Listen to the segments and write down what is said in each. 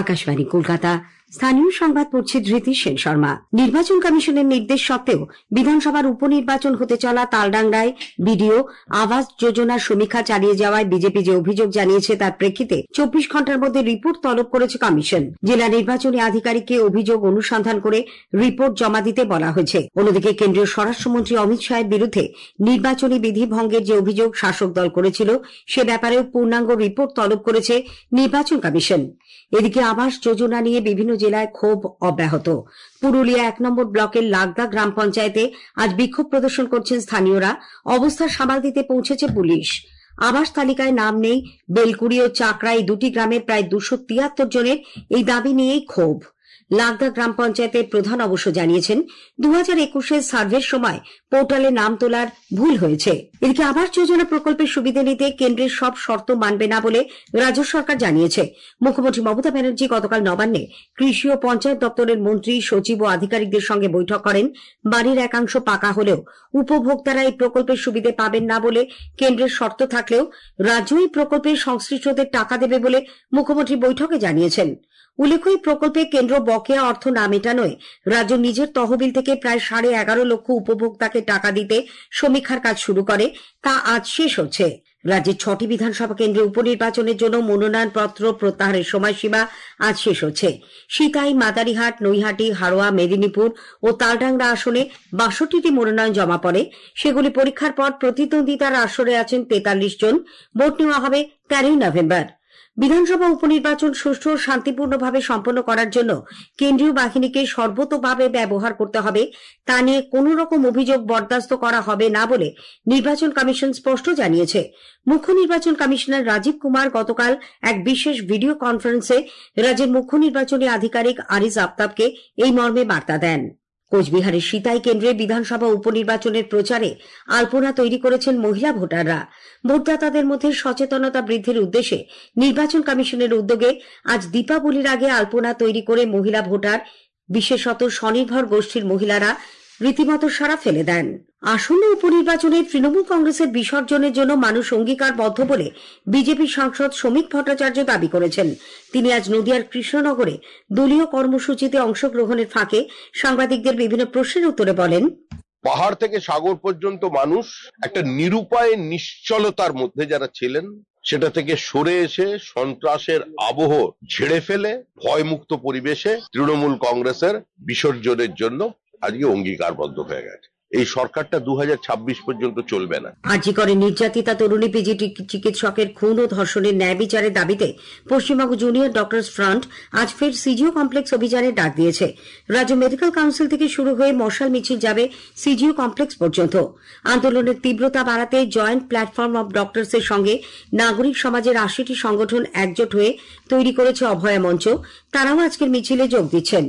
আকাশবাণী কলকাতা। স্থানীয় সংবাদ পড়ছে ধৃতি সেন শর্মা। নির্বাচন কমিশনের নির্দেশ সত্ত্বেও বিধানসভার উপনির্বাচন হতে চলা তালডাংরায় বিডিও আবাস যোজনার সমীক্ষা চালিয়ে যাওয়ায় বিজেপি যে অভিযোগ জানিয়েছে তার প্রেক্ষিতে 24 ঘন্টার মধ্যে রিপোর্ট তলব করেছে কমিশন। জেলা নির্বাচনী আধিকারিককে অভিযোগ অনুসন্ধান করে রিপোর্ট জমা দিতে বলা হয়েছে। অন্যদিকে কেন্দ্রীয় স্বরাষ্ট্রমন্ত্রী অমিত শাহের বিরুদ্ধে নির্বাচনী বিধি ভঙ্গের যে অভিযোগ শাসক দল করেছিল সে ব্যাপারেও পূর্ণাঙ্গ রিপোর্ট তলব করেছে নির্বাচন কমিশন। এদিকে আবাস যোজনা নিয়ে বিভিন্ন জেলায় ক্ষোভ অব্যাহত। পুরুলিয়া 1 নম্বর ব্লকের লাগদা গ্রাম পঞ্চায়েতে আজ বিক্ষোভ প্রদর্শন করছেন স্থানীয়রা। অবস্থা সামাল দিতে পৌঁছেছে পুলিশ। আবাস তালিকায় নাম নেই বেলকুড়ি ও চাকরা এই দুটি গ্রামের প্রায় 273 জনের এই দাবি নিয়েই ক্ষোভ। লাগদা গ্রাম পঞ্চায়েতের প্রধান অবশ্য জানিয়েছেন 2021-এর সার্ভের সময় পোর্টালে নাম তোলার ভুল হয়েছে। এদিকে আবাস যোজনা প্রকল্পের সুবিধা নিতে কেন্দ্রের সব শর্ত মানবে না বলে রাজ্য সরকার জানিয়েছে। মুখ্যমন্ত্রী মমতা ব্যানার্জি গতকাল নবান্নে কৃষি ও পঞ্চায়েত দপ্তরের মন্ত্রী, সচিব ও আধিকারিকদের সঙ্গে বৈঠক করেন। বাড়ির একাংশ পাকা হলেও উপভোক্তারা এই প্রকল্পের সুবিধা পাবেন না বলে কেন্দ্রের শর্ত থাকলেও রাজ্য এই প্রকল্পের সংশ্লিষ্টদের টাকা দেবে বলে মুখ্যমন্ত্রী বৈঠকে জানিয়েছেন। উল্লেখ্য, এই প্রকল্পে কেন্দ্র বকেয়া অর্থ না মেটানোয় রাজ্য নিজের তহবিল থেকে প্রায় 11.5 লক্ষ উপভোক্তাকে টাকা দিতে সমীক্ষার কাজ শুরু করে। তা আজ শেষ হচ্ছে। রাজ্যের 6টি বিধানসভা কেন্দ্রে উপনির্বাচনের জন্য মনোনয়নপত্র প্রত্যাহারের সময়সীমা আজ শেষ হচ্ছে। সিতাই, মাদারিহাট, নৈহাটি, হাড়োয়া, মেদিনীপুর ও তালডাংরা আসনে 62টি মনোনয়ন জমা পড়ে। সেগুলি পরীক্ষার পর প্রতিদ্বন্দ্বিতার আসরে আছেন 43 জন। ভোট নেওয়া হবে 13 নভেম্বর। বিধানসভা উপনির্বাচন সুষ্ঠু ও শান্তিপূর্ণভাবে সম্পন্ন করার জন্য কেন্দ্রীয় বাহিনীকে সর্বতোভাবে ব্যবহার করতে হবে। তা নিয়ে কোন রকম অভিযোগ বরদাস্ত করা হবে না বলে নির্বাচন কমিশন স্পষ্ট জানিয়েছে। মুখ্য নির্বাচন কমিশনার রাজীব কুমার গতকাল এক বিশেষ ভিডিও কনফারেন্সে রাজ্যের মুখ্য নির্বাচনী আধিকারিক আরিজ আফতাবকে এই মর্মে বার্তা দেন। কোচবিহারের সিতাই কেন্দ্রে বিধানসভা উপনির্বাচনের প্রচারে আলপনা তৈরি করেছেন মহিলা ভোটাররা। ভোটদাতাদের মধ্যে সচেতনতা বৃদ্ধির উদ্দেশ্যে নির্বাচন কমিশনের উদ্যোগে আজ দীপাবলির আগে আলপনা তৈরি করে মহিলা ভোটার, বিশেষত স্বনির্ভর গোষ্ঠীর মহিলারা রীতিমতো সাড়া ফেলে দেন। আসন্ন উপনির্বাচনে তৃণমূল কংগ্রেসের বিসর্জনের জন্য মানুষ অঙ্গীকারবদ্ধ বলে বিজেপি সাংসদ শ্রমিক ভট্টাচার্য দাবি করেছেন। তিনি আজ নদিয়ার কৃষ্ণনগরে দলীয় কর্মসূচিতে অংশগ্রহণের ফাঁকে সাংবাদিকদের বিভিন্ন প্রশ্নের উত্তরে বলেন, পাহাড় থেকে সাগর পর্যন্ত মানুষ একটা নিরুপায় নিশ্চলতার মধ্যে যারা ছিলেন সেটা থেকে সরে এসে সন্ত্রাসের আবহ ঝেড়ে ফেলে ভয়মুক্ত পরিবেশে তৃণমূল কংগ্রেসের বিসর্জনের জন্য আজকে অঙ্গীকারবদ্ধ হয়ে গেছে। এই সরকারটা 2026 পর্যন্ত চলবে না। আরজি করে নির্যাতিতা তরুণী পিজি চিকিৎসকের খুন ও ধর্ষণের ন্যায় বিচারের দাবিতে পশ্চিমবঙ্গ জুনিয়র ডক্টরস ফ্রন্ট আজ ফের সিজিও কমপ্লেক্স অভিযানের ডাক দিয়েছে। রাজ্য মেডিকেল কাউন্সিল থেকে শুরু হয়ে মশাল মিছিল যাবে সিজিও কমপ্লেক্স পর্যন্ত। আন্দোলনের তীব্রতা বাড়াতে জয়েন্ট প্ল্যাটফর্ম অব ডক্টরস এর সঙ্গে নাগরিক সমাজের 80টি সংগঠন একজোট হয়ে তৈরি করেছে অভয়া মঞ্চ। তারাও আজকের মিছিলে যোগ দিচ্ছেন।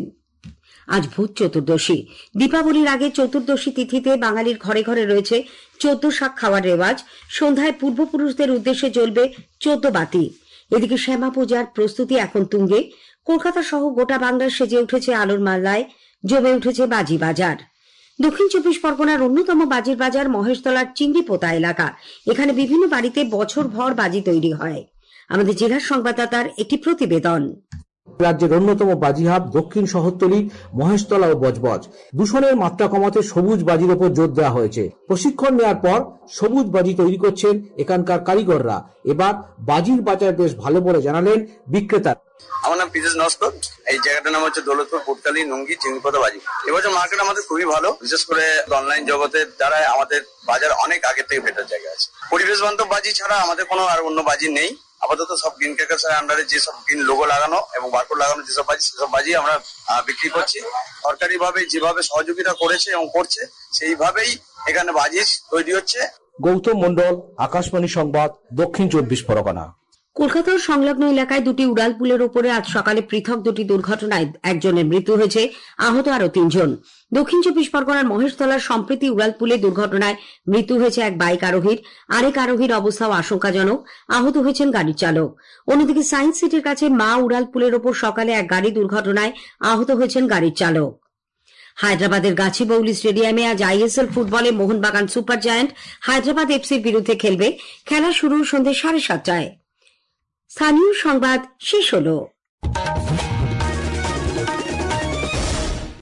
আজ ভূত চতুর্দশী। দীপাবলির আগে চতুর্দশী তিথিতে বাঙালির ঘরে ঘরে রয়েছে 14 শাক খাওয়ার রেওয়াজ। সন্ধ্যায় পূর্বপুরুষদের উদ্দেশ্যে জ্বলবে 14 বাতি। এদিকে শ্যামা পূজার প্রস্তুতি এখন তুঙ্গে। কলকাতা সহ গোটা বাংলা সেজে উঠেছে আলোর মাল্লায়, জমে উঠেছে বাজি বাজার। দক্ষিণ 24 পরগনার অন্যতম বাজির বাজার মহেশতলার চিংড়িপোতা এলাকা। এখানে বিভিন্ন বাড়িতে বছরভর বাজি তৈরি হয়। আমাদের জেলার সংবাদদাতার একটি প্রতিবেদন। রাজ্যের অন্যতম বাজি হাব দক্ষিণ শহরতলি, মহেশতলা ও বজবজ। দূষণের মাত্রা কমাতে সবুজ বাজির ওপর জোর দেওয়া হয়েছে। প্রশিক্ষণ নেওয়ার পর সবুজ বাজি তৈরি করছেন এখানকার কারিগররা। এবার বাজির বাজার বেশ ভালো বলে জানালেন বিক্রেতা। আমার নাম পীযুষ নস্কর। এই জায়গাটার নাম হচ্ছে দৌলতপুর, পুটকালি, নুঙ্গি, চিংড়িপোতা বাজি। এবছর মার্কেট আমাদের খুবই ভালো, বিশেষ করে অনলাইন জগতের দ্বারা আমাদের বাজার অনেক আগে থেকে বেটার জায়গা আছে। পরিবেশ বান্ধব বাজি ছাড়া আমাদের কোনো আর অন্য বাজি নেই। আপাতত সব গ্রিন ক্র্যাকার্স এর আন্ডারে যেসব গ্রিন লোগো লাগানো এবং বারকোড লাগানো যেসব বাজি, সেসব বাজি আমরা বিক্রি করছি। সরকারি ভাবে যেভাবে সহযোগিতা করেছে এবং করছে সেইভাবেই এখানে বাজি তৈরি হচ্ছে। গৌতম মন্ডল, আকাশবাণী সংবাদ, দক্ষিণ 24 পরগনা। কলকাতার সংলগ্ন এলাকায় দুটি উড়ালপুলের ওপরে আজ সকালে পৃথক দুটি দুর্ঘটনায় একজনের মৃত্যু হয়েছে, আহত আরো 3 জন। দক্ষিণ 24 পরগনার মহেশতলার সম্প্রীতি উড়ালপুলে দুর্ঘটনায় মৃত্যু হয়েছে এক বাইক আরোহীর। আরেক আরোহীর অবস্থাও আশঙ্কাজনক, আহত হয়েছেন গাড়ির চালক। অন্যদিকে সায়েন্স সিটির কাছে মা উড়ালপুলের ওপর সকালে এক গাড়ি দুর্ঘটনায় আহত হয়েছেন গাড়ির চালক। হায়দ্রাবাদের গাছিবৌলি স্টেডিয়ামে আজ আইএসএল ফুটবলে মোহনবাগান সুপার জায়ান্ট হায়দ্রাবাদ এফসির বিরুদ্ধে খেলবে। খেলা শুরু সন্ধ্যে 7:30টায়। স্থানীয় সংবাদ শেষ হলো।